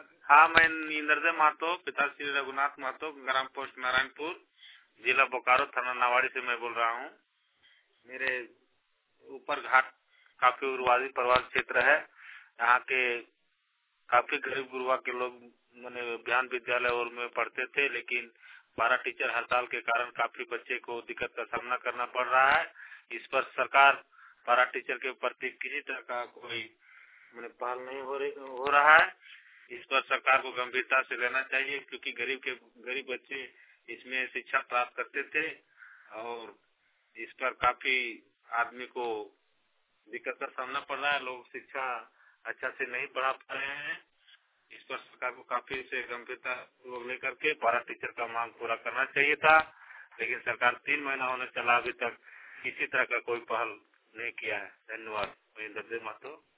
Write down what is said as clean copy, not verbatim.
हाँ, मैं इंद्रदेव महतो, पिता श्री रघुनाथ महतो, ग्राम पोस्ट नारायणपुर, जिला बोकारो, थाना नावाड़ी से मैं बोल रहा हूँ। मेरे ऊपर घाट काफी उग्रवादी प्रभावित क्षेत्र है। यहाँ के काफी गरीब गुरुआ के लोग मैंने अभियान विद्यालय और में पढ़ते थे, लेकिन 12 टीचर हड़ताल के कारण काफी बच्चे को दिक्कत का सामना करना पड़ रहा है। इस पर सरकार 12 टीचर के प्रति किसी तरह का कोई मैंने पहल नहीं हो रहा है। इस पर सरकार को गंभीरता से लेना चाहिए, क्योंकि गरीब बच्चे इसमें शिक्षा प्राप्त करते थे और इस पर काफी आदमी को दिक्कत का सामना पड़ रहा है। लोग शिक्षा अच्छा से नहीं पढ़ा पा रहे हैं। इस पर सरकार को काफी से गंभीरता लेकर के 12 टीचर का मांग पूरा करना चाहिए था, लेकिन सरकार 3 महीना होने चला, अभी तक किसी तरह का कोई पहल नहीं किया है। धन्यवाद। इंद्रदेव महतो।